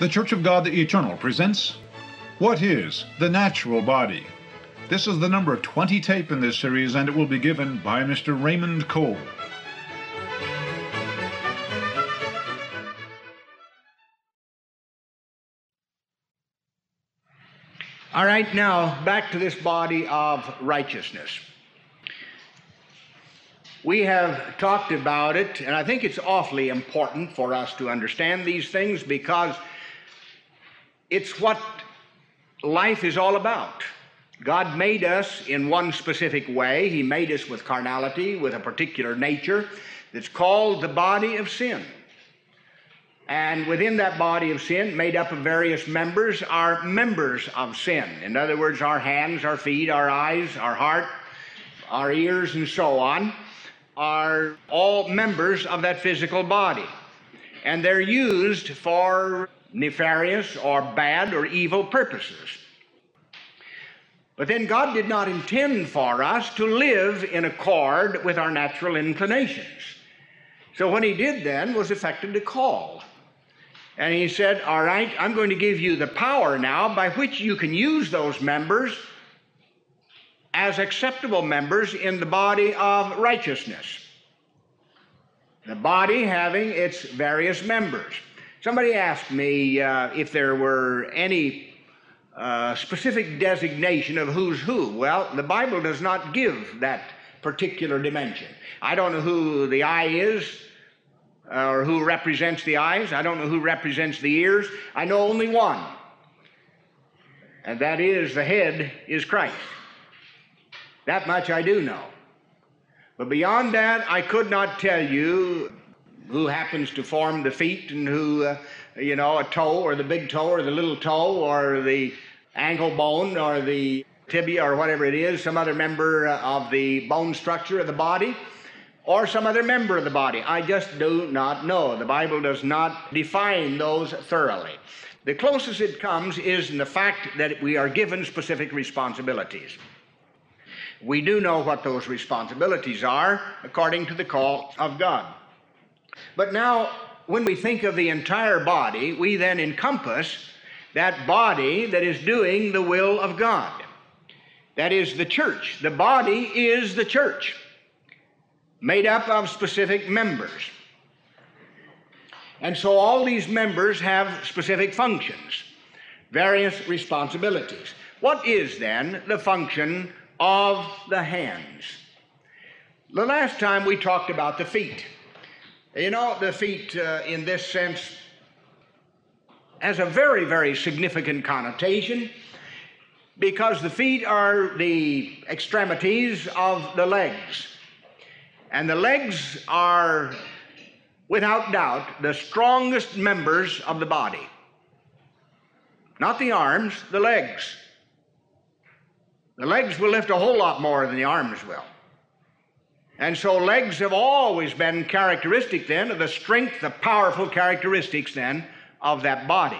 The Church of God the Eternal presents What is the Natural Body? This is the number 20 tape in this series, and it will be given by Mr. Raymond Cole. All right, now back to this body of righteousness. We have talked about it, and I think it's awfully important for us to understand these things because it's what life is all about. God made us in one specific way. He made us with carnality, with a particular nature that's called the body of sin. And within that body of sin, made up of various members, are members of sin. In other words, our hands, our feet, our eyes, our heart, our ears, and so on, are all members of that physical body. And they're used for nefarious or bad or evil purposes. But then God did not intend for us to live in accord with our natural inclinations. So what he did then was effected a call. And he said, all right, I'm going to give you the power now by which you can use those members as acceptable members in the body of righteousness. The body having its various members. Somebody asked me if there were any specific designation of who's who. Well, the Bible does not give that particular dimension. I don't know who the eye is, or who represents the eyes. I don't know who represents the ears. I know only one, and that is the head is Christ. That much I do know. But beyond that, I could not tell you who happens to form the feet and who, a toe or the big toe or the little toe or the ankle bone or the tibia or whatever it is, some other member of the bone structure of the body, or some other member of the body. I just do not know. The Bible does not define those thoroughly. The closest it comes is in the fact that we are given specific responsibilities. We do know what those responsibilities are according to the call of God. But now, when we think of the entire body, we then encompass that body that is doing the will of God. That is the church. The body is the church, made up of specific members. And so all these members have specific functions, various responsibilities. What is then the function of the hands? The last time we talked about the feet. The feet in this sense has a very, very significant connotation because the feet are the extremities of the legs. And the legs are, without doubt, the strongest members of the body. Not the arms, the legs. The legs will lift a whole lot more than the arms will. And so legs have always been characteristic then of the strength, the powerful characteristics then of that body.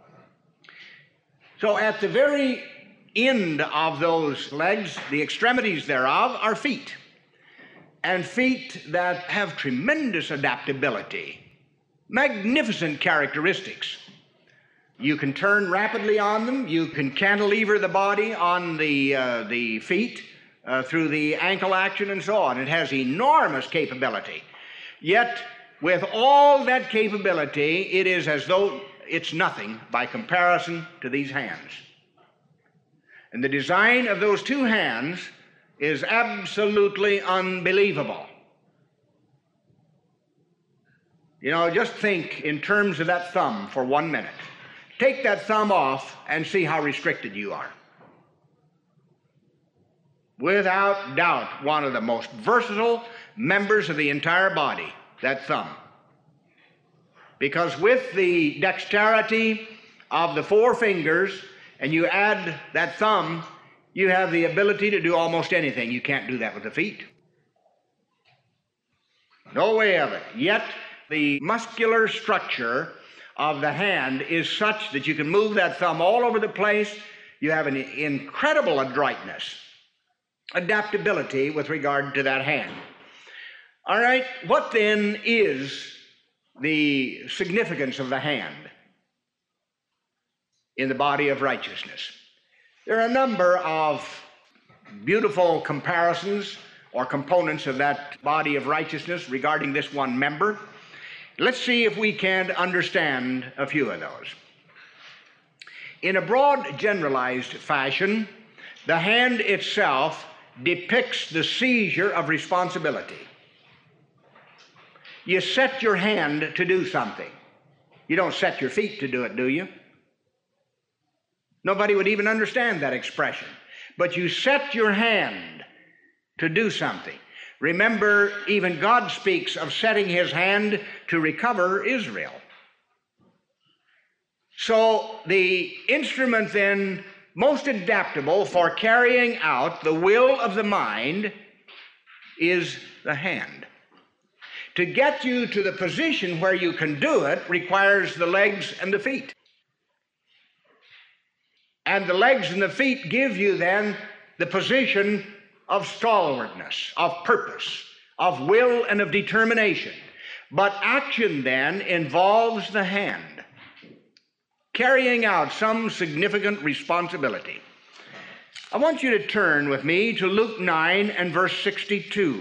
So at the very end of those legs, the extremities thereof are feet. And feet that have tremendous adaptability, magnificent characteristics. You can turn rapidly on them. You can cantilever the body on the feet through the ankle action and so on. It has enormous capability. Yet, with all that capability, it is as though it's nothing by comparison to these hands. And the design of those two hands is absolutely unbelievable. Just think in terms of that thumb for 1 minute. Take that thumb off and see how restricted you are. Without doubt, one of the most versatile members of the entire body, that thumb. Because with the dexterity of the four fingers, and you add that thumb, you have the ability to do almost anything. You can't do that with the feet. No way of it. Yet, the muscular structure of the hand is such that you can move that thumb all over the place. You have an incredible adroitness, adaptability with regard to that hand. All right, what then is the significance of the hand? in the body of righteousness. There are a number of beautiful comparisons or components of that body of righteousness regarding this one member. Let's see if we can understand a few of those. In a broad, generalized fashion, the hand itself depicts the seizure of responsibility. You set your hand to do something. You don't set your feet to do it, do you? Nobody would even understand that expression. But you set your hand to do something. Remember, even God speaks of setting his hand to recover Israel. So the instrument then most adaptable for carrying out the will of the mind is the hand. To get you to the position where you can do it requires the legs and the feet. And the legs and the feet give you then the position of stalwartness, of purpose, of will, and of determination. But action then involves the hand, carrying out some significant responsibility. I want you to turn with me to Luke 9 and verse 62.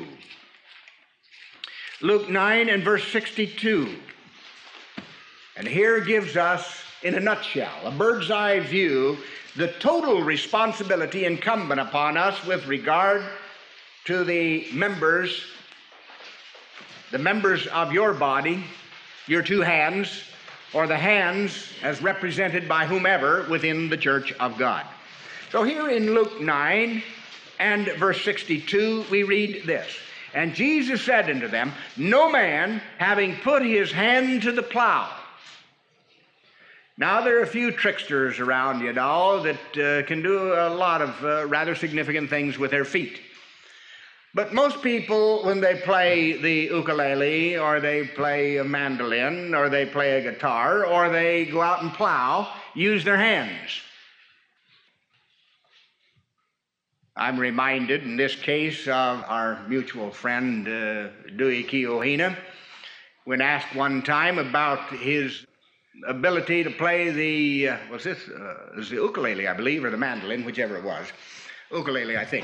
Luke 9 and verse 62. And here gives us, in a nutshell, a bird's eye view, the total responsibility incumbent upon us with regard to the members of your body, your two hands, or the hands as represented by whomever within the church of God. So here in Luke 9 and verse 62, we read this. And Jesus said unto them, no man having put his hand to the plow. Now, there are a few tricksters around, you know, that can do a lot of rather significant things with their feet. But most people, when they play the ukulele, or they play a mandolin, or they play a guitar, or they go out and plow, use their hands. I'm reminded in this case of our mutual friend, Dewey Keohina, when asked one time about his ability to play the, was the ukulele, I believe, or the mandolin, whichever it was. Ukulele, I think.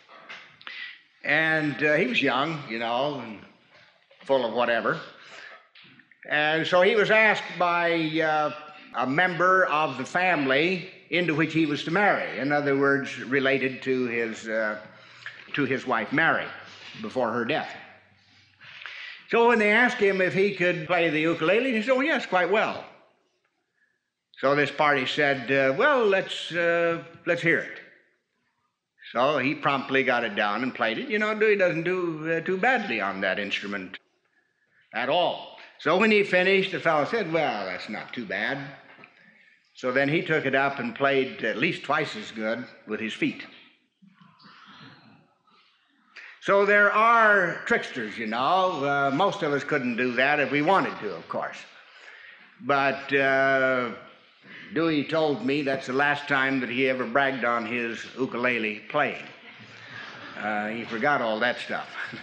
And he was young, you know, and full of whatever. And so he was asked by a member of the family into which he was to marry. In other words, related to his wife Mary before her death. So when they asked him if he could play the ukulele, he said, oh, yes, quite well. So this party said, well, let's hear it. So he promptly got it down and played it. You know, Dewey doesn't do too badly on that instrument at all. So when he finished, the fellow said, well, that's not too bad. So then he took it up and played at least twice as good with his feet. So there are tricksters, you know. Most of us couldn't do that if we wanted to, of course. But Dewey told me that's the last time that he ever bragged on his ukulele playing. He forgot all that stuff.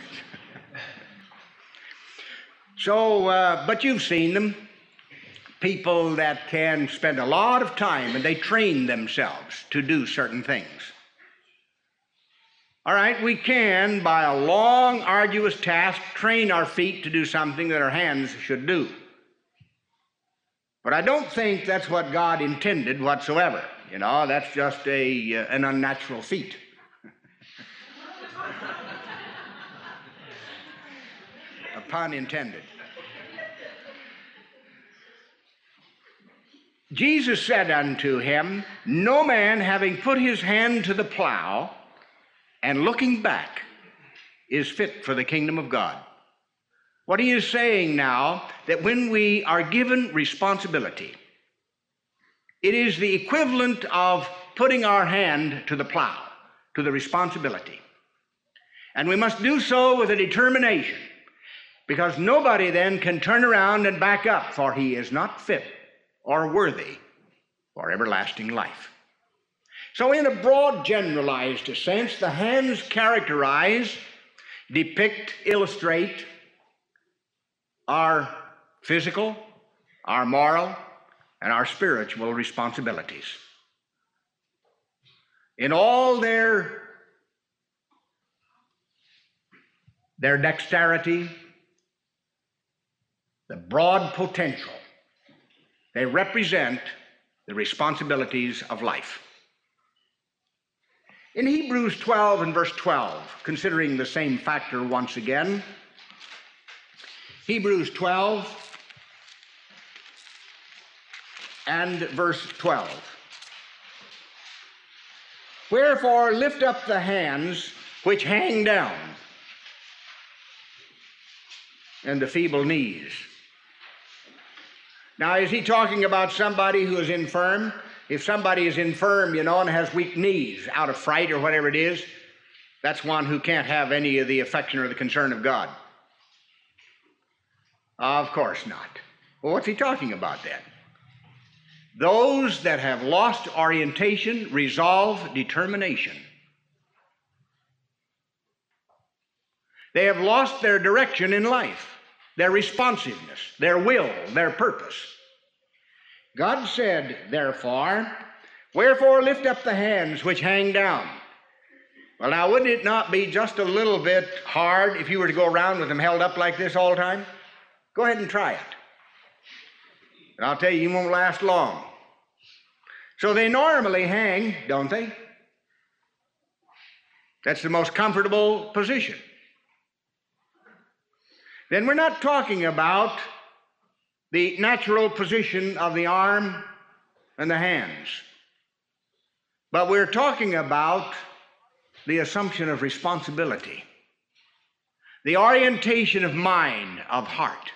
So, but you've seen them. People that can spend a lot of time and they train themselves to do certain things. All right, we can, by a long, arduous task, train our feet to do something that our hands should do. But I don't think that's what God intended whatsoever. You know, that's just an unnatural feat. A pun intended. Jesus said unto him, no man having put his hand to the plow and looking back is fit for the kingdom of God. What he is saying now, that when we are given responsibility, it is the equivalent of putting our hand to the plow, to the responsibility. And we must do so with a determination, because nobody then can turn around and back up, for he is not fit or worthy for everlasting life. So in a broad, generalized sense, the hands characterize, depict, illustrate our physical, our moral, and our spiritual responsibilities. In all their dexterity, the broad potential, they represent the responsibilities of life. In Hebrews 12 and verse 12, considering the same factor once again, Hebrews 12 and verse 12. Wherefore lift up the hands which hang down, and the feeble knees. Now, is he talking about somebody who is infirm? If somebody is infirm, and has weak knees out of fright or whatever it is, that's one who can't have any of the affection or the concern of God. Of course not. Well, what's he talking about then? Those that have lost orientation, resolve, determination. They have lost their direction in life, their responsiveness, their will, their purpose. God said, therefore, wherefore lift up the hands which hang down. Well, now, wouldn't it not be just a little bit hard if you were to go around with them held up like this all the time? Go ahead and try it. And I'll tell you, you won't last long. So they normally hang, don't they? That's the most comfortable position. Then we're not talking about the natural position of the arm and the hands, but we're talking about the assumption of responsibility, the orientation of mind, of heart.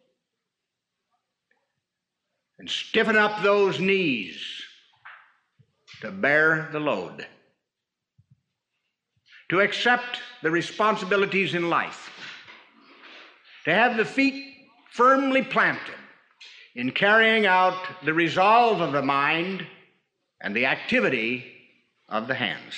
And stiffen up those knees to bear the load, to accept the responsibilities in life, to have the feet firmly planted in carrying out the resolve of the mind and the activity of the hands.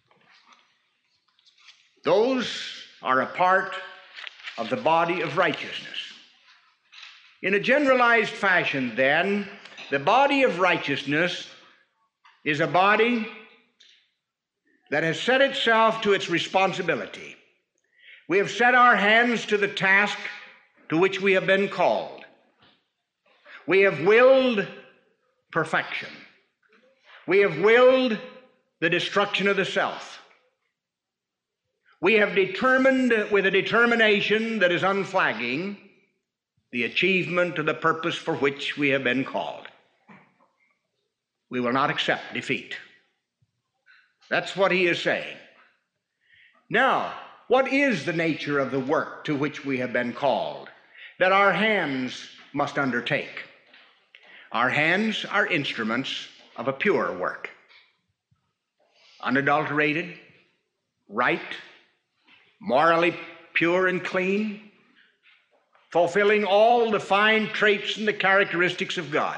Those are a part of the body of righteousness. In a generalized fashion, then, the body of righteousness is a body that has set itself to its responsibility. We have set our hands to the task to which we have been called. We have willed perfection. We have willed the destruction of the self. We have determined with a determination that is unflagging the achievement of the purpose for which we have been called. We will not accept defeat. That's what he is saying. Now, what is the nature of the work to which we have been called, that our hands must undertake? Our hands are instruments of a pure work, unadulterated, right, morally pure and clean, fulfilling all the fine traits and the characteristics of God.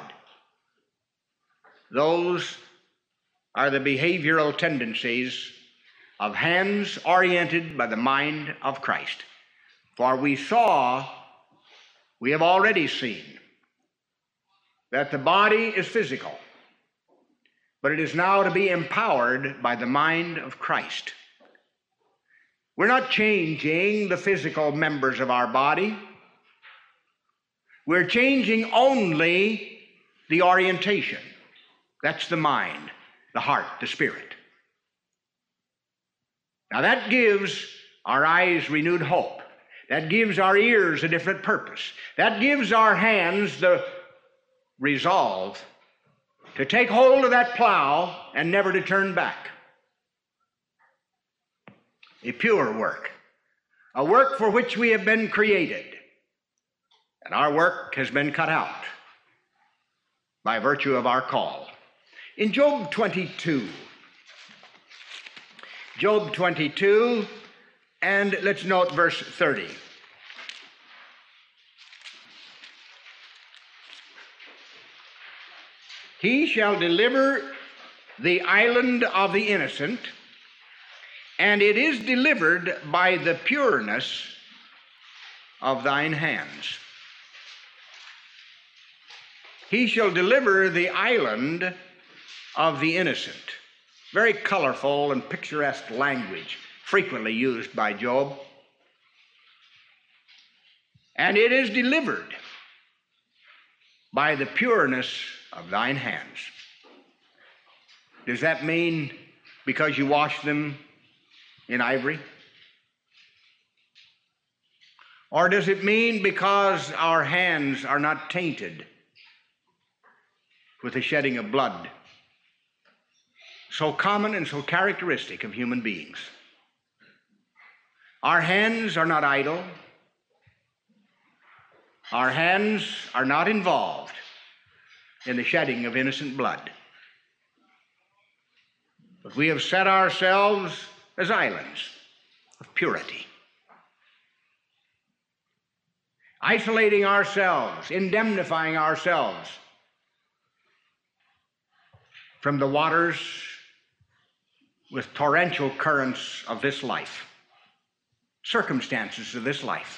Those are the behavioral tendencies of hands oriented by the mind of Christ. For we have already seen that the body is physical, but it is now to be empowered by the mind of Christ. We're not changing the physical members of our body. We're changing only the orientation. That's the mind, the heart, the spirit. Now that gives our eyes renewed hope. That gives our ears a different purpose. That gives our hands the resolve to take hold of that plow and never to turn back. A pure work, a work for which we have been created. And our work has been cut out by virtue of our call. In Job 22, and let's note verse 30. He shall deliver the island of the innocent, and it is delivered by the pureness of thine hands. He shall deliver the island of the innocent. Very colorful and picturesque language, frequently used by Job. And it is delivered by the pureness of thine hands. Does that mean because you wash them in ivory? Or does it mean because our hands are not tainted with the shedding of blood, so common and so characteristic of human beings? Our hands are not idle. Our hands are not involved in the shedding of innocent blood. But we have set ourselves as islands of purity, isolating ourselves, indemnifying ourselves from the waters with torrential currents of this life, circumstances of this life.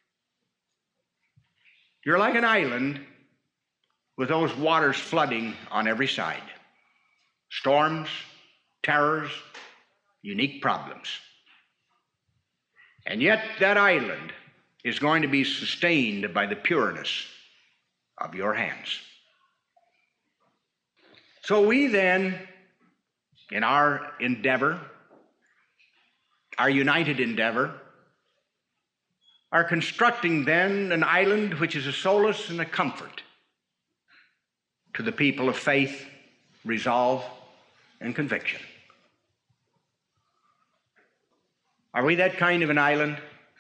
You're like an island with those waters flooding on every side. Storms, terrors, unique problems. And yet that island is going to be sustained by the pureness of your hands. So we then, in our endeavor, our united endeavor, are constructing then an island which is a solace and a comfort to the people of faith, resolve, and conviction. Are we that kind of an island?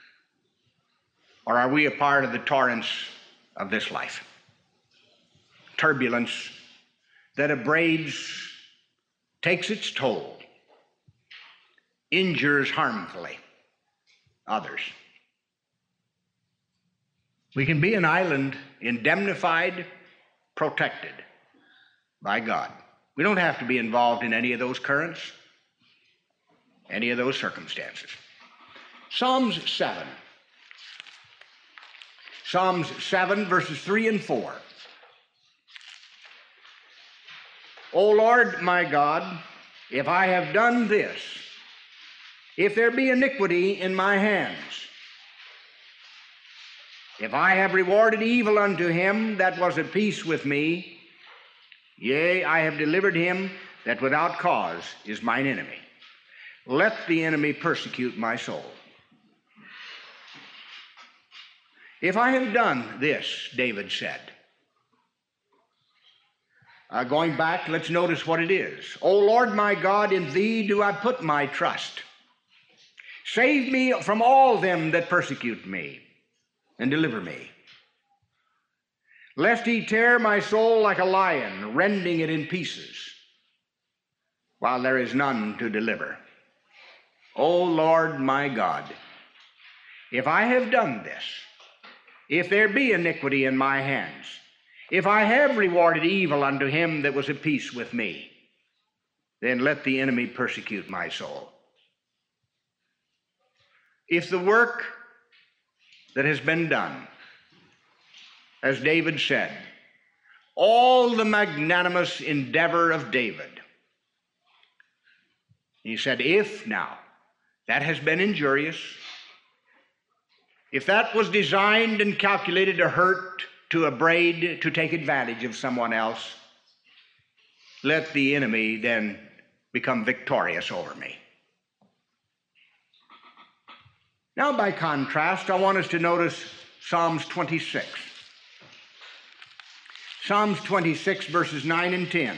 Or are we a part of the torrents of this life? Turbulence that abrades, takes its toll, injures harmfully others. We can be an island indemnified, protected by God. We don't have to be involved in any of those currents, any of those circumstances. Psalms 7. Psalms 7, verses 3 and 4. O Lord my God, if I have done this, if there be iniquity in my hands, if I have rewarded evil unto him that was at peace with me, yea, I have delivered him that without cause is mine enemy. Let the enemy persecute my soul. If I have done this, David said. Going back, let's notice what it is. O Lord my God, in thee do I put my trust. Save me from all them that persecute me, and deliver me. Lest he tear my soul like a lion, rending it in pieces, while there is none to deliver. O Lord my God, if I have done this, if there be iniquity in my hands, if I have rewarded evil unto him that was at peace with me, then let the enemy persecute my soul. If the work that has been done, as David said, all the magnanimous endeavor of David, he said, if now that has been injurious, if that was designed and calculated to hurt, to abrade, to take advantage of someone else, let the enemy then become victorious over me. Now, by contrast, I want us to notice Psalms 26. Psalms 26, verses 9 and 10.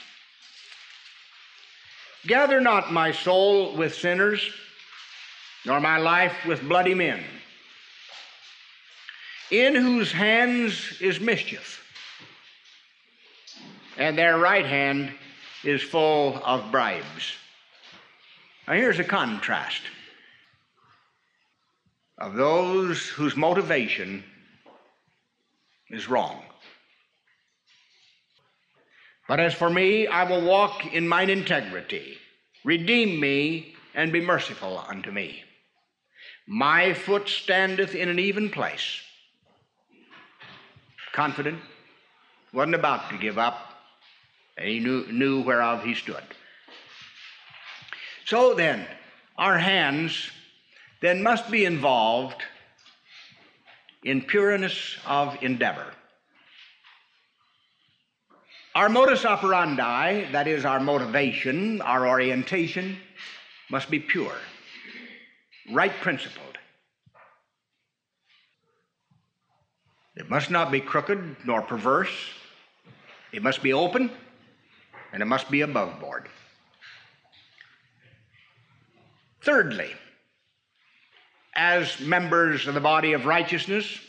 Gather not my soul with sinners, nor my life with bloody men, in whose hands is mischief, and their right hand is full of bribes. Now here's a contrast of those whose motivation is wrong. But as for me, I will walk in mine integrity. Redeem me and be merciful unto me. My foot standeth in an even place. Confident, Wasn't about to give up. He knew whereof he stood. So then, our hands then must be involved in pureness of endeavor. Our modus operandi, that is our motivation, our orientation, must be pure, right principled. It must not be crooked nor perverse. It must be open, and it must be above board. Thirdly, as members of the body of righteousness,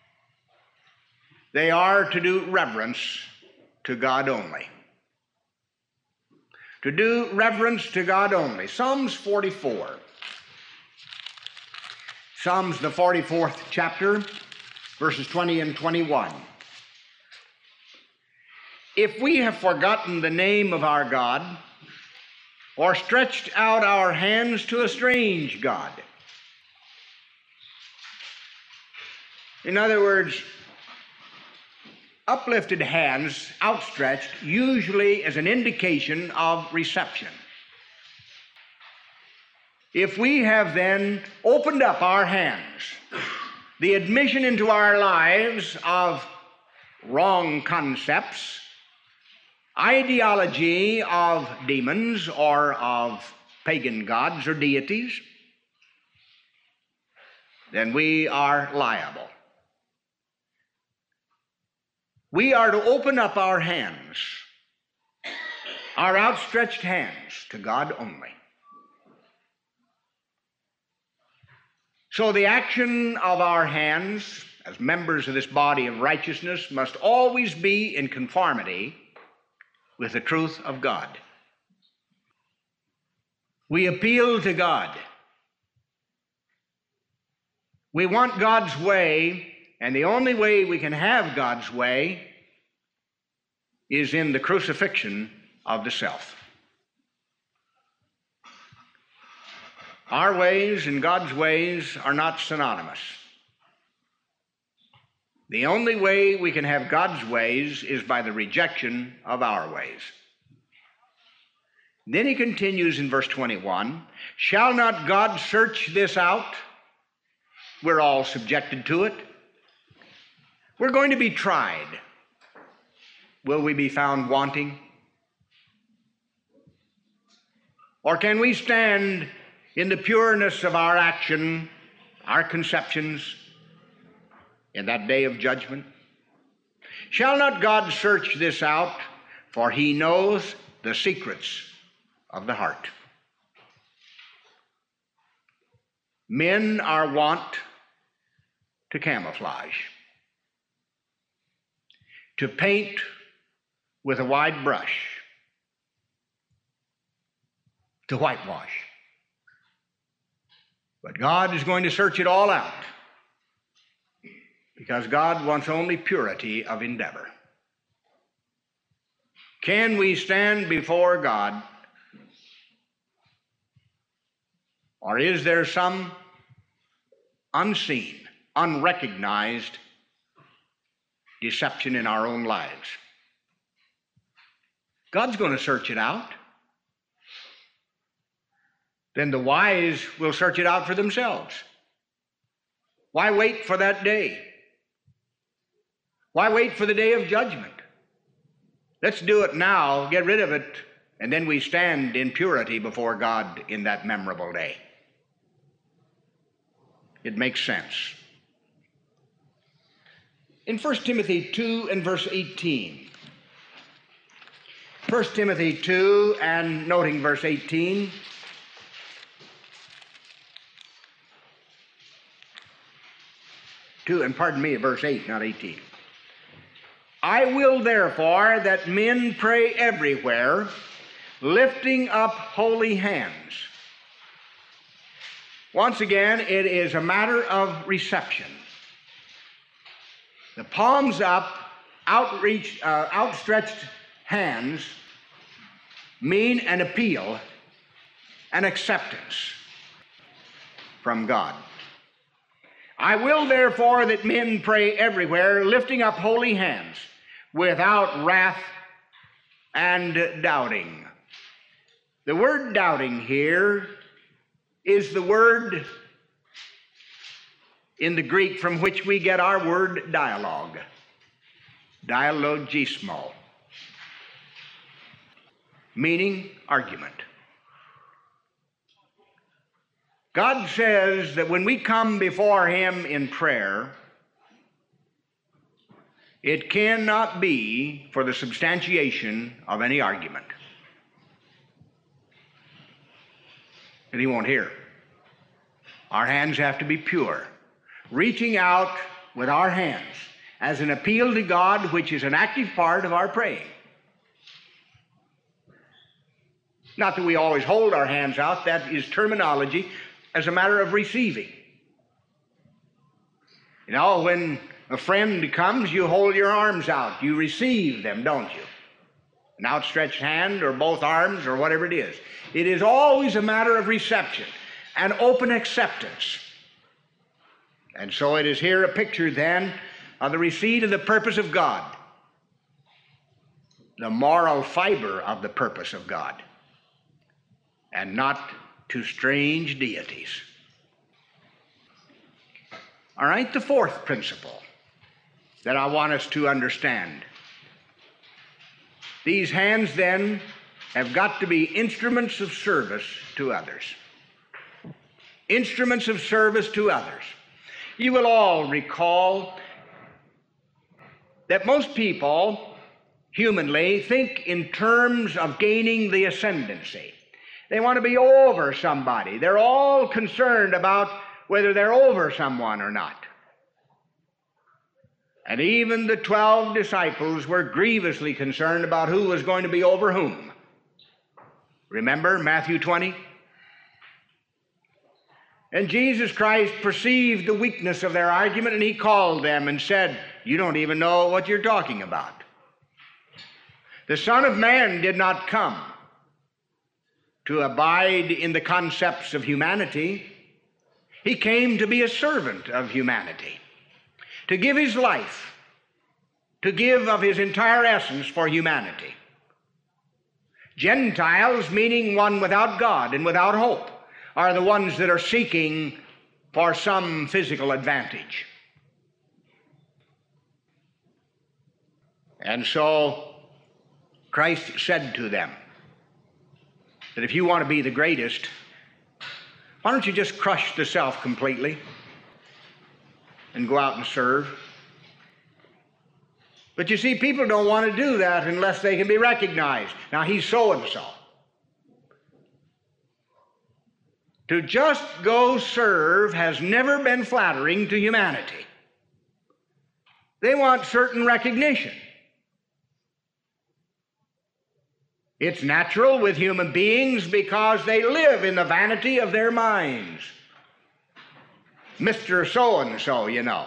they are to do reverence to God only. To do reverence to God only. Psalms 44. Psalms, the 44th chapter, verses 20 and 21. If we have forgotten the name of our God, or stretched out our hands to a strange God. In other words, uplifted hands, outstretched, usually is an indication of reception. If we have then opened up our hands, the admission into our lives of wrong concepts, ideology of demons or of pagan gods or deities, then we are liable. We are to open up our hands, our outstretched hands, to God only. So the action of our hands as members of this body of righteousness must always be in conformity with the truth of God. We appeal to God. We want God's way, and the only way we can have God's way is in the crucifixion of the self. Our ways and God's ways are not synonymous. The only way we can have God's ways is by the rejection of our ways. Then he continues in verse 21, shall not God search this out? We're all subjected to it. We're going to be tried. Will we be found wanting? Or can we stand in the pureness of our action, our conceptions, in that day of judgment? Shall not God search this out? For he knows the secrets of the heart. Men are wont to camouflage, to paint with a wide brush, to whitewash. But God is going to search it all out, because God wants only purity of endeavor. Can we stand before God, or is there some unseen, unrecognized deception in our own lives? God's going to search it out. Then the wise will search it out for themselves. Why wait for that day? Why wait for the day of judgment? Let's do it now, get rid of it, and then we stand in purity before God in that memorable day. It makes sense. In 1 Timothy 2 and verse 18, 1 Timothy 2 and noting verse 18, verse 8, not 18. I will therefore that men pray everywhere, lifting up holy hands. Once again, it is a matter of reception. The palms up, outstretched hands mean an appeal, an acceptance from God. I will therefore that men pray everywhere, lifting up holy hands. without wrath and doubting. The word doubting here is the word in the Greek from which we get our word dialogue, dialogismo, meaning argument. God says that when we come before Him in prayer, it cannot be for the substantiation of any argument. And He won't hear. Our hands have to be pure, reaching out with our hands as an appeal to God, which is an active part of our praying. Not that we always hold our hands out, that is terminology as a matter of receiving. You know, when a friend comes, you hold your arms out. You receive them, don't you? An outstretched hand or both arms or whatever it is. It is always a matter of reception and open acceptance. And so it is here a picture then of the receipt of the purpose of God, the moral fiber of the purpose of God, and not to strange deities. All right, the fourth principle that I want us to understand. These hands then have got to be instruments of service to others. Instruments of service to others. You will all recall that most people, humanly, think in terms of gaining the ascendancy. They want to be over somebody. They're all concerned about whether they're over someone or not. And even the 12 disciples were grievously concerned about who was going to be over whom. Remember Matthew 20? And Jesus Christ perceived the weakness of their argument, and He called them and said, "You don't even know what you're talking about. The Son of Man did not come to abide in the concepts of humanity. He came to be a servant of humanity, to give His life, to give of His entire essence for humanity." Gentiles, meaning one without God and without hope, are the ones that are seeking for some physical advantage. And so Christ said to them that if you want to be the greatest, why don't you just crush the self completely and go out and serve? But you see, people don't want to do that unless they can be recognized. Now, he's so-and-so. To just go serve has never been flattering to humanity. They want certain recognition. It's natural with human beings because they live in the vanity of their minds. Mr. So-and-so, you know,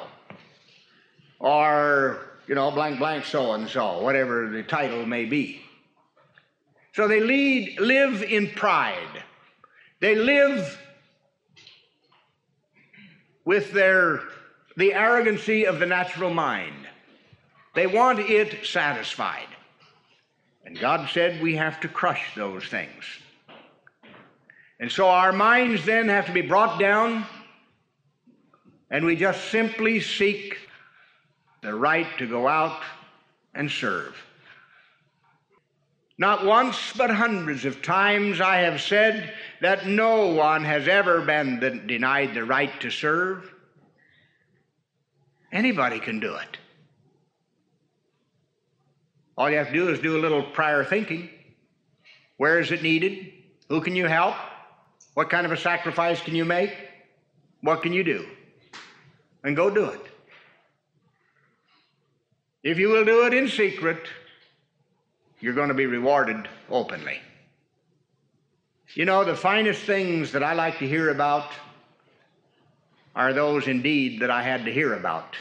or, you know, blank, blank so-and-so, whatever the title may be. So they live in pride. They live with the arrogancy of the natural mind. They want it satisfied. And God said we have to crush those things. And so our minds then have to be brought down, and we just simply seek the right to go out and serve. Not once, but hundreds of times I have said that no one has ever been denied the right to serve. Anybody can do it. All you have to do is do a little prior thinking. Where is it needed? Who can you help? What kind of a sacrifice can you make? What can you do? And go do it. If you will do it in secret, you're going to be rewarded openly. You know, the finest things that I like to hear about are those indeed that I had to hear about.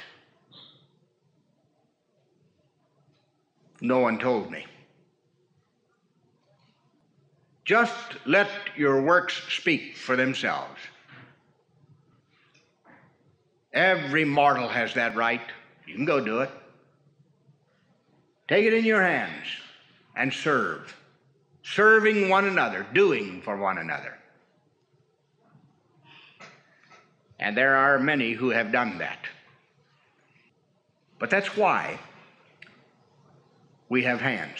No one told me. Just let your works speak for themselves. Every mortal has that right. You can go do it. Take it in your hands and serve. Serving one another, doing for one another. And there are many who have done that. But that's why we have hands.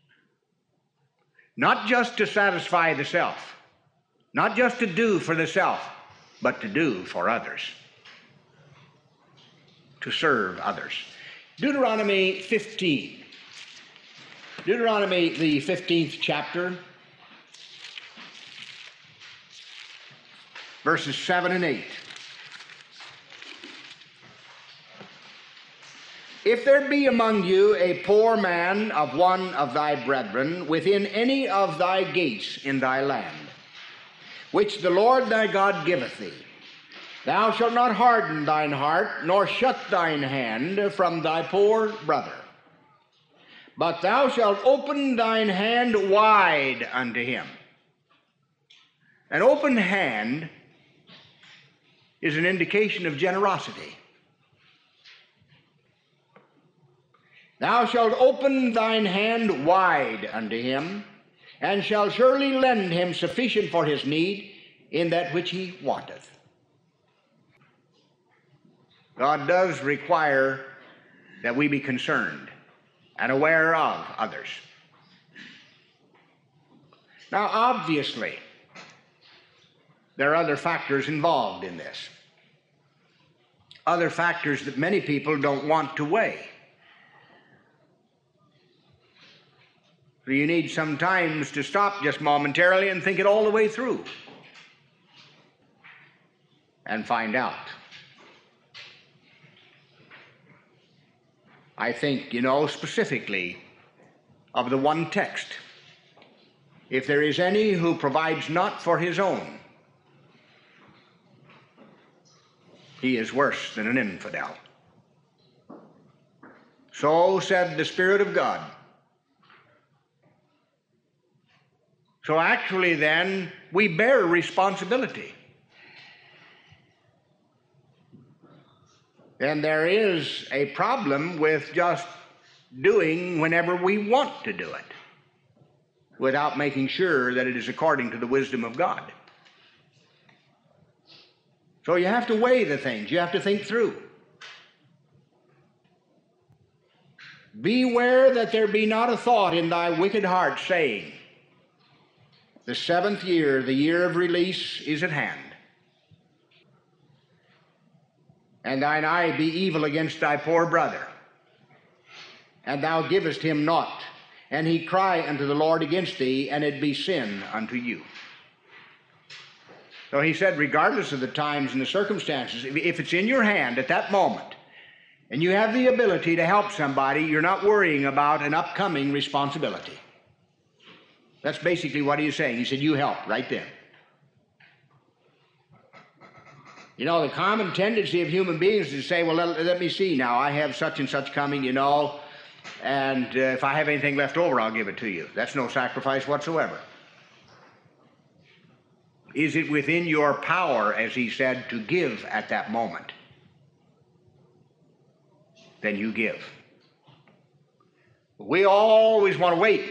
Not just to satisfy the self, not just to do for the self, but to do for others, to serve others. Deuteronomy 15. Deuteronomy, the 15th chapter, verses 7 and 8. If there be among you a poor man of one of thy brethren within any of thy gates in thy land, which the Lord thy God giveth thee, thou shalt not harden thine heart, nor shut thine hand from thy poor brother, but thou shalt open thine hand wide unto him. An open hand is an indication of generosity. Thou shalt open thine hand wide unto him, and shalt surely lend him sufficient for his need in that which he wanteth. God does require that we be concerned and aware of others. Now, obviously, there are other factors involved in this. Other factors that many people don't want to weigh. So you need sometimes to stop just momentarily and think it all the way through and find out. I think, specifically of the one text. If there is any who provides not for his own, he is worse than an infidel. So said the Spirit of God. So actually then, we bear responsibility. And there is a problem with just doing whenever we want to do it, without making sure that it is according to the wisdom of God. So you have to weigh the things. You have to think through. Beware that there be not a thought in thy wicked heart, saying, the 7th year, the year of release, is at hand. And thine eye be evil against thy poor brother, and thou givest him naught, and he cry unto the Lord against thee, and it be sin unto you. So he said, regardless of the times and the circumstances, if it's in your hand at that moment, and you have the ability to help somebody, you're not worrying about an upcoming responsibility. That's basically what he's saying. He said, you help right then. The common tendency of human beings is to say, well, let me see now. I have such and such coming, and if I have anything left over, I'll give it to you. That's no sacrifice whatsoever. Is it within your power, as he said, to give at that moment? Then you give. We always want to wait.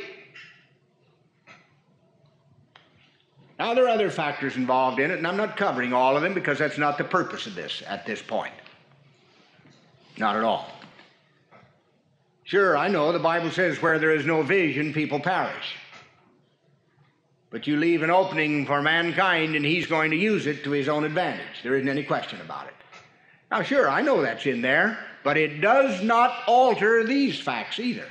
Now, there are other factors involved in it, and I'm not covering all of them because that's not the purpose of this at this point. Not at all. Sure, I know the Bible says where there is no vision, people perish. But you leave an opening for mankind, and he's going to use it to his own advantage. There isn't any question about it. Now, sure, I know that's in there, but it does not alter these facts either.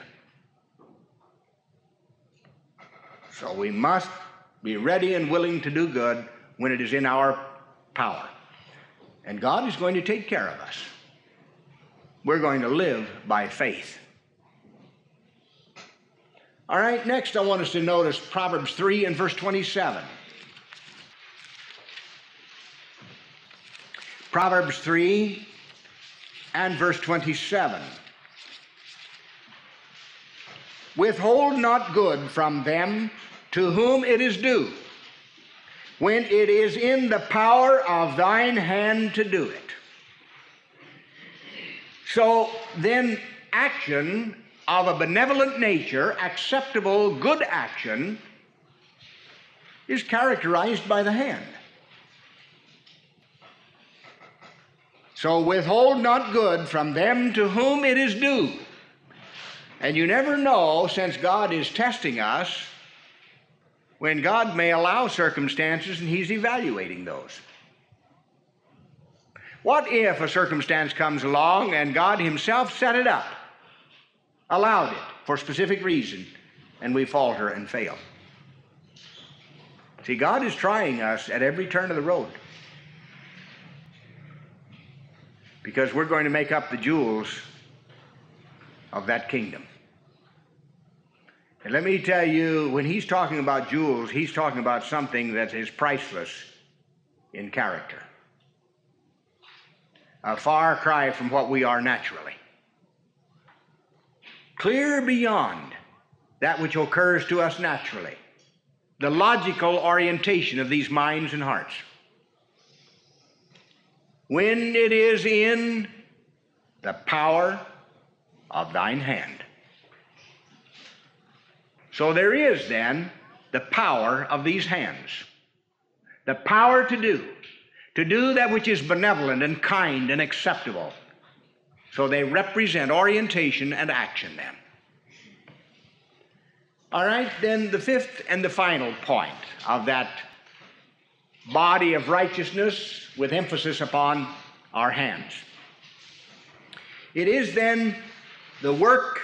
So we must be ready and willing to do good when it is in our power. And God is going to take care of us. We're going to live by faith. All right, next I want us to notice Proverbs 3 and verse 27. Proverbs 3 and verse 27. Withhold not good from them to whom it is due, when it is in the power of thine hand to do it. So then action of a benevolent nature, acceptable, good action, is characterized by the hand. So withhold not good from them to whom it is due. And you never know, since God is testing us, when God may allow circumstances and He's evaluating those. What if a circumstance comes along and God Himself set it up, allowed it for a specific reason, and we falter and fail? See, God is trying us at every turn of the road, because we're going to make up the jewels of that kingdom. And let me tell you, when He's talking about jewels, He's talking about something that is priceless in character. A far cry from what we are naturally. Clear beyond that which occurs to us naturally. The logical orientation of these minds and hearts. When it is in the power of thine hand. So there is then the power of these hands. The power to do that which is benevolent and kind and acceptable. So they represent orientation and action then. All right, then the fifth and the final point of that body of righteousness with emphasis upon our hands. It is then the work,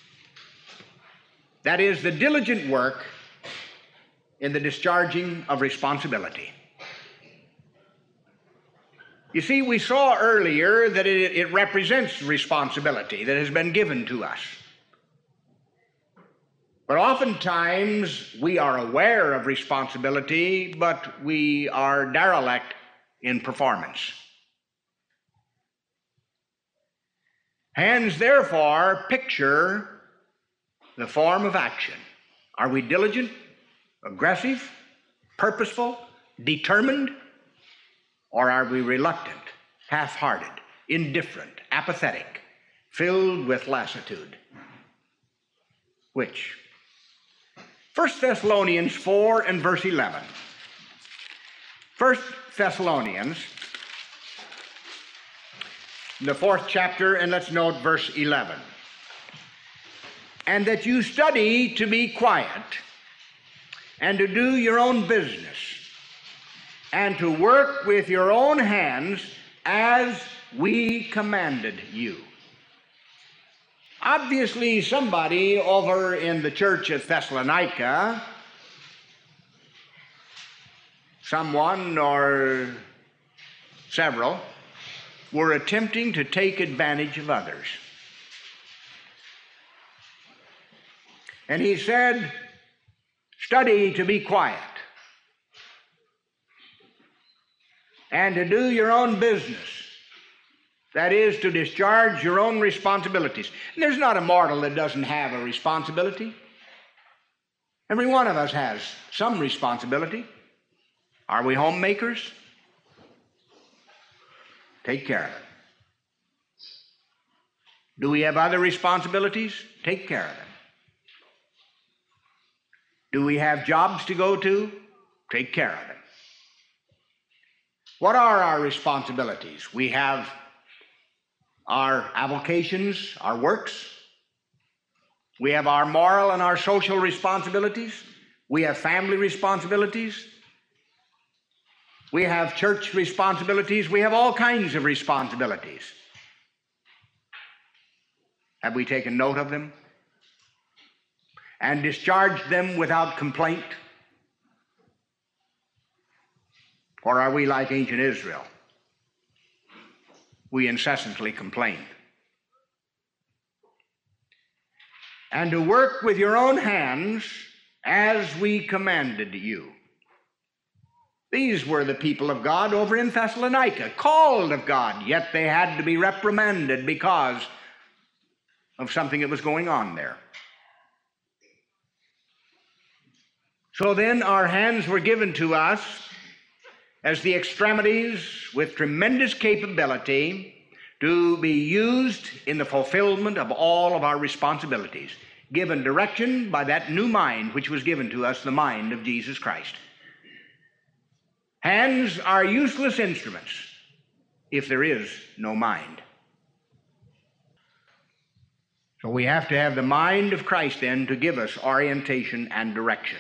that is the diligent work in the discharging of responsibility. You see, we saw earlier that it represents responsibility that has been given to us. But oftentimes we are aware of responsibility, but we are derelict in performance. Hands, therefore, picture the form of action. Are we diligent, aggressive, purposeful, determined, or are we reluctant, half-hearted, indifferent, apathetic, filled with lassitude? Which? 1 Thessalonians 4 and verse 11. 1 Thessalonians, the 4th chapter, and let's note verse 11. And that you study to be quiet, and to do your own business, and to work with your own hands as we commanded you. Obviously, somebody over in the church at Thessalonica, someone or several, were attempting to take advantage of others. And he said, study to be quiet, and to do your own business. That is, to discharge your own responsibilities. And there's not a mortal that doesn't have a responsibility. Every one of us has some responsibility. Are we homemakers? Take care of it. Do we have other responsibilities? Take care of them. Do we have jobs to go to? Take care of them. What are our responsibilities? We have our avocations, our works. We have our moral and our social responsibilities. We have family responsibilities. We have church responsibilities. We have all kinds of responsibilities. Have we taken note of them and discharged them without complaint? Or are we like ancient Israel? We incessantly complain. And to work with your own hands as we commanded you. These were the people of God over in Thessalonica, called of God, yet they had to be reprimanded because of something that was going on there. So then our hands were given to us as the extremities with tremendous capability to be used in the fulfillment of all of our responsibilities, given direction by that new mind which was given to us, the mind of Jesus Christ. Hands are useless instruments if there is no mind. So we have to have the mind of Christ then to give us orientation and direction.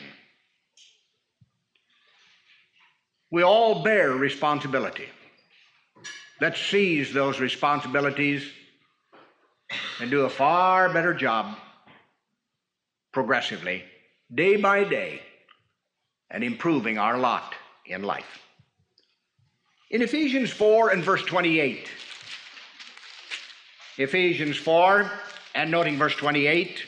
We all bear responsibility. Let's seize those responsibilities and do a far better job progressively, day by day, and improving our lot in life. In Ephesians 4 and verse 28, Ephesians 4 and noting verse 28,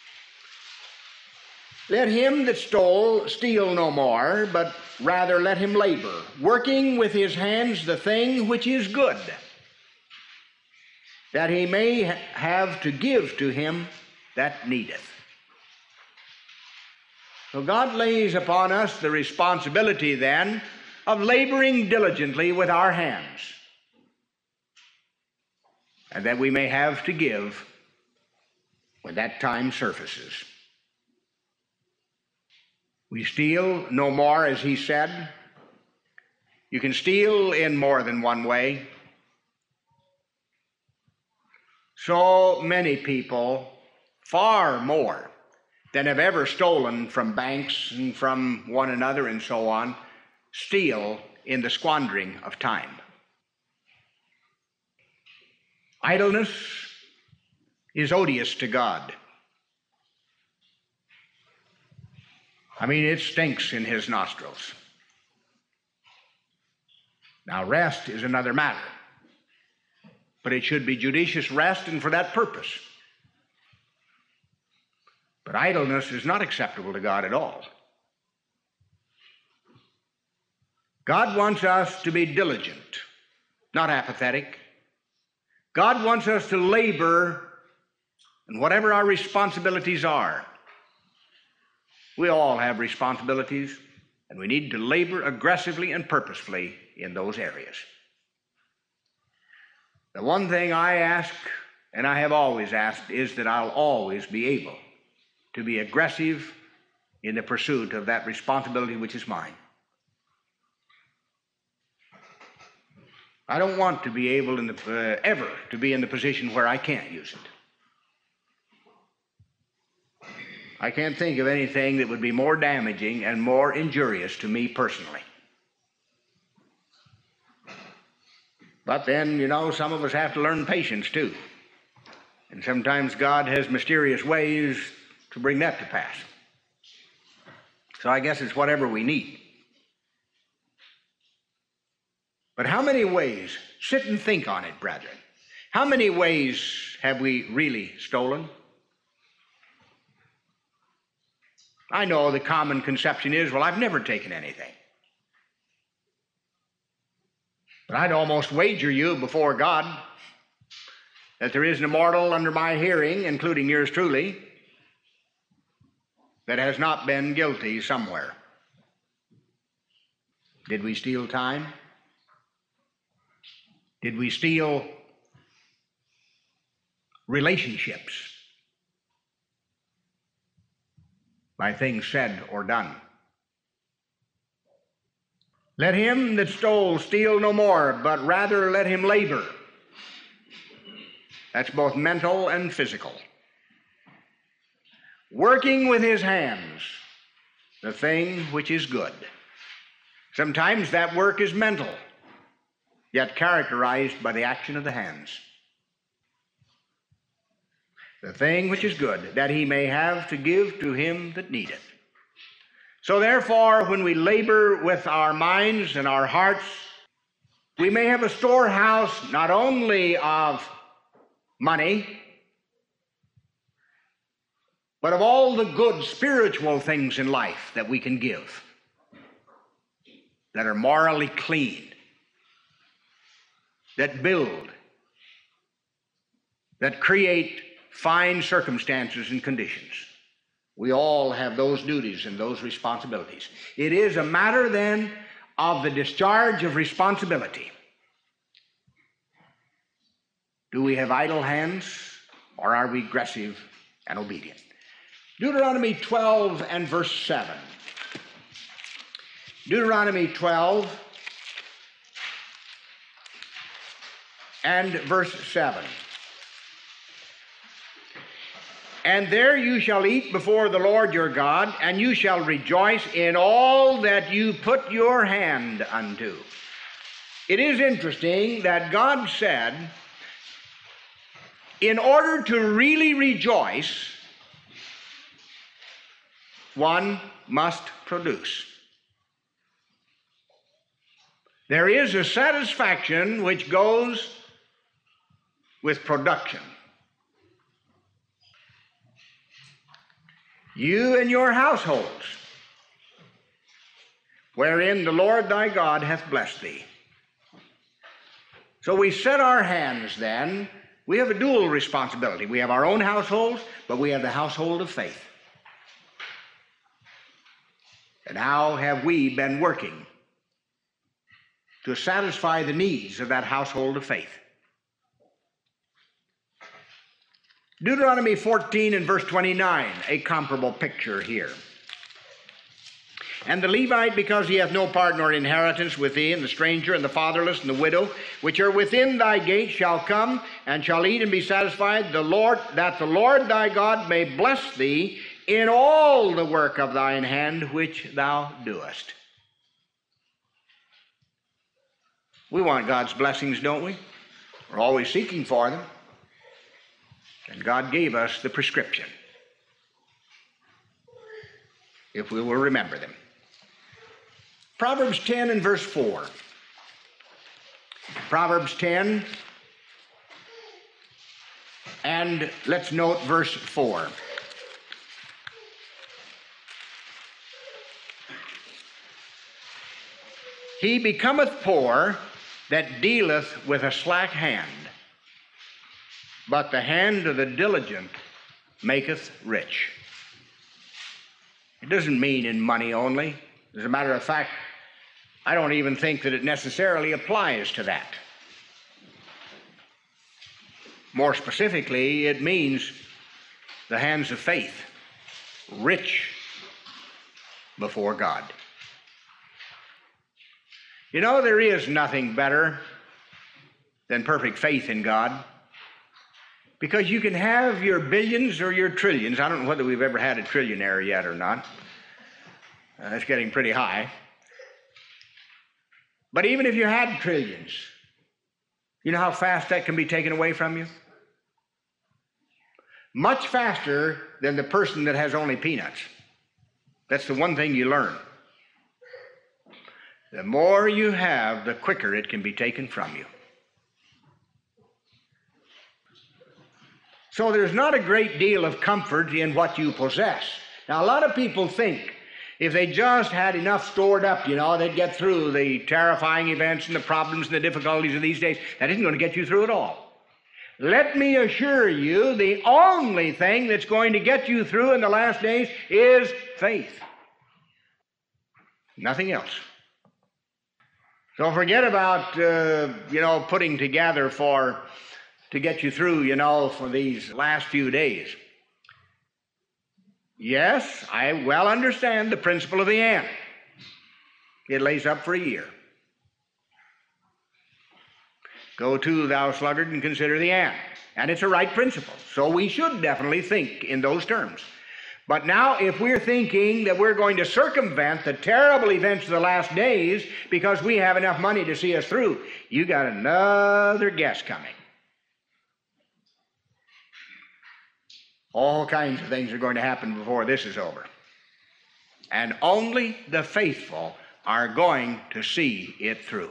let him that stole steal no more, but rather let him labor, working with his hands the thing which is good, that he may have to give to him that needeth. So God lays upon us the responsibility then of laboring diligently with our hands, and that we may have to give when that time surfaces. We steal no more, as he said. You can steal in more than one way. So many people, far more than have ever stolen from banks and from one another and so on, steal in the squandering of time. Idleness is odious to God. I mean, it stinks in his nostrils. Now, rest is another matter, but it should be judicious rest and for that purpose. But idleness is not acceptable to God at all. God wants us to be diligent, not apathetic. God wants us to labor in whatever our responsibilities are. We all have responsibilities, and we need to labor aggressively and purposefully in those areas. The one thing I ask, and I have always asked, is that I'll always be able to be aggressive in the pursuit of that responsibility which is mine. I don't want to be able ever to be in the position where I can't use it. I can't think of anything that would be more damaging and more injurious to me personally. But then, some of us have to learn patience too. And sometimes God has mysterious ways to bring that to pass. So I guess it's whatever we need. But how many ways, sit and think on it, brethren, how many ways have we really stolen? I know the common conception is, well, I've never taken anything. But I'd almost wager you before God that there isn't a mortal under my hearing, including yours truly, that has not been guilty somewhere. Did we steal time? Did we steal relationships by things said or done? Let him that stole steal no more, but rather let him labor. That's both mental and physical. Working with his hands the thing which is good. Sometimes that work is mental, yet characterized by the action of the hands. The thing which is good, that he may have to give to him that needeth. So therefore, when we labor with our minds and our hearts, we may have a storehouse not only of money, but of all the good spiritual things in life that we can give, that are morally clean, that build, that create fine circumstances and conditions. We all have those duties and those responsibilities. It is a matter then of the discharge of responsibility. Do we have idle hands, or are we aggressive and obedient? Deuteronomy 12 and verse 7. Deuteronomy 12 and verse 7. And there you shall eat before the Lord your God, and you shall rejoice in all that you put your hand unto. It is interesting that God said, in order to really rejoice, one must produce. There is a satisfaction which goes with production. You and your households, wherein the Lord thy God hath blessed thee. So we set our hands then. We have a dual responsibility. We have our own households, but we have the household of faith. And how have we been working to satisfy the needs of that household of faith? Deuteronomy 14 and verse 29, a comparable picture here. And the Levite, because he hath no part nor inheritance with thee, and the stranger, and the fatherless, and the widow, which are within thy gate, shall come, and shall eat and be satisfied, that the Lord thy God may bless thee in all the work of thine hand which thou doest. We want God's blessings, don't we? We're always seeking for them. And God gave us the prescription, if we will remember them. Proverbs 10 and verse 4. Proverbs 10, and let's note verse 4. He becometh poor that dealeth with a slack hand, but the hand of the diligent maketh rich. It doesn't mean in money only. As a matter of fact, I don't even think that it necessarily applies to that. More specifically, it means the hands of faith, rich before God. You know, there is nothing better than perfect faith in God, because you can have your billions or your trillions. I don't know whether we've ever had a trillionaire yet or not. It's getting pretty high. But even if you had trillions, you know how fast that can be taken away from you? Much faster than the person that has only peanuts. That's the one thing you learn. The more you have, the quicker it can be taken from you. So there's not a great deal of comfort in what you possess. Now, a lot of people think if they just had enough stored up, they'd get through the terrifying events and the problems and the difficulties of these days. That isn't going to get you through it all. Let me assure you, the only thing that's going to get you through in the last days is faith. Nothing else. So forget about, putting together to get you through, for these last few days. Yes, I well understand the principle of the ant. It lays up for a year. Go to, thou sluggard, and consider the ant. And it's a right principle. So we should definitely think in those terms. But now, if we're thinking that we're going to circumvent the terrible events of the last days because we have enough money to see us through, you got another guess coming. All kinds of things are going to happen before this is over. And only the faithful are going to see it through.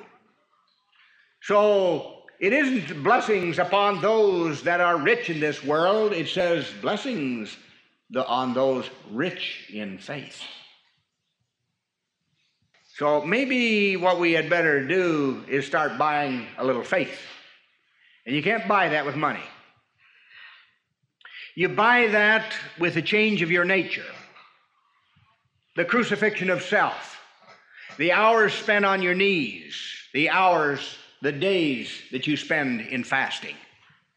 So it isn't blessings upon those that are rich in this world. It says blessings on those rich in faith. So maybe what we had better do is start buying a little faith. And you can't buy that with money. You buy that with a change of your nature, the crucifixion of self, the hours spent on your knees, the days that you spend in fasting.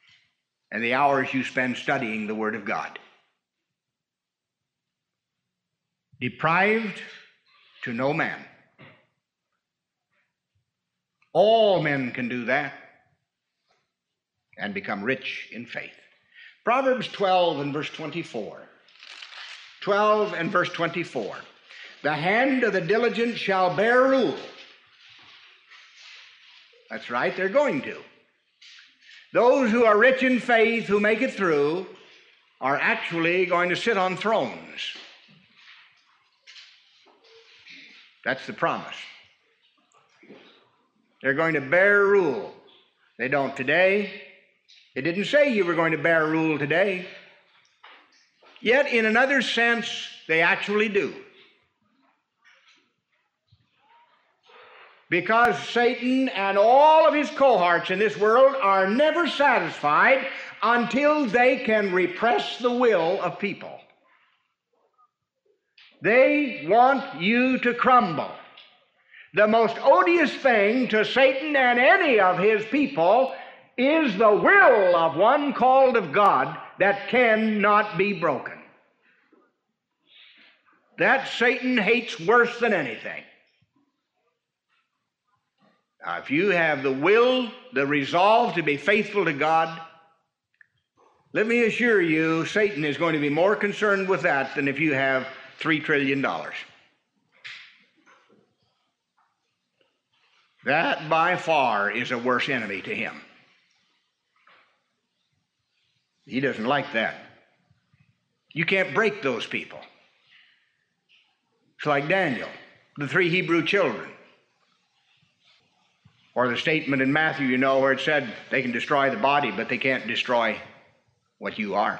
and the hours you spend studying the Word of God. Deprived to no man. All men can do that and become rich in faith. Proverbs 12 and verse 24. 12 and verse 24. The hand of the diligent shall bear rule. That's right, they're going to. Those who are rich in faith, who make it through, are actually going to sit on thrones. That's the promise. They're going to bear rule. They don't today. It didn't say you were going to bear rule today. Yet, in another sense, they actually do. Because Satan and all of his cohorts in this world are never satisfied until they can repress the will of people. They want you to crumble. The most odious thing to Satan and any of his people is the will of one called of God that cannot be broken. That Satan hates worse than anything. Now, if you have the will, the resolve to be faithful to God, let me assure you, Satan is going to be more concerned with that than if you have $3 trillion. That by far is a worse enemy to him. He doesn't like that. You can't break those people. It's like Daniel, the 3 Hebrew children. Or the statement in Matthew, you know, where it said they can destroy the body, but they can't destroy what you are.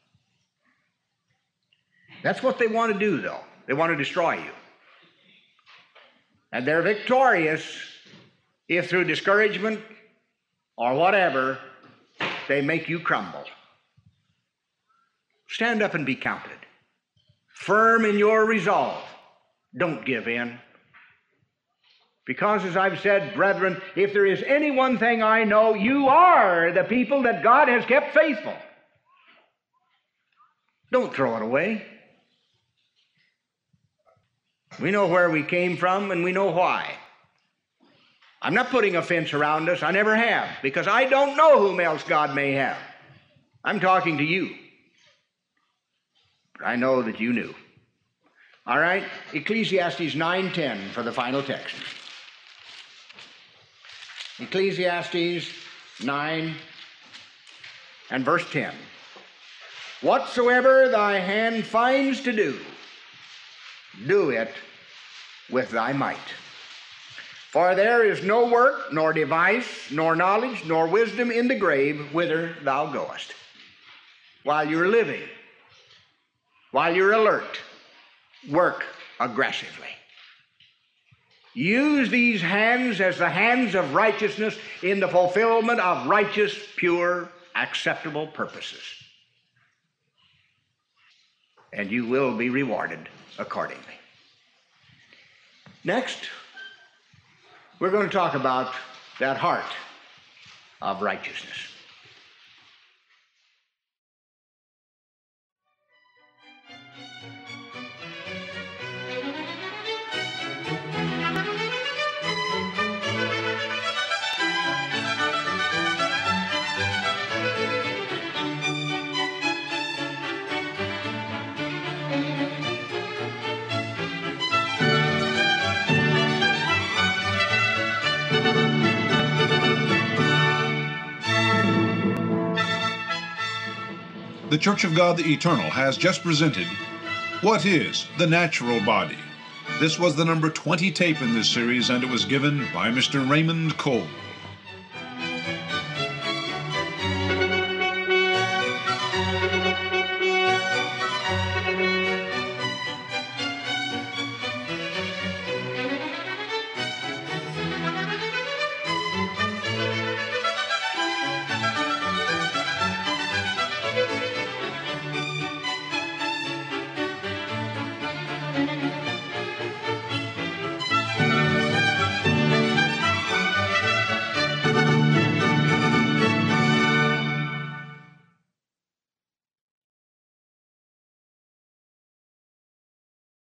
That's what they want to do, though. They want to destroy you. And they're victorious if through discouragement or whatever, they make you crumble. Stand up and be counted. Firm in your resolve. Don't give in. Because, as I've said, brethren, if there is any one thing I know, you are the people that God has kept faithful. Don't throw it away. We know where we came from and we know why. I'm not putting a fence around us. I never have, because I don't know whom else God may have. I'm talking to you. But I know that you knew. All right, Ecclesiastes 9:10 for the final text. Ecclesiastes 9 and verse 10. Whatsoever thy hand finds to do, do it with thy might. For there is no work, nor device, nor knowledge, nor wisdom in the grave whither thou goest. While you're living, while you're alert, work aggressively. Use these hands as the hands of righteousness in the fulfillment of righteous, pure, acceptable purposes. And you will be rewarded accordingly. Next, we're going to talk about that heart of righteousness. The Church of God the Eternal has just presented What is the Natural Body? This was the number 20 tape in this series, and it was given by Mr. Raymond Cole.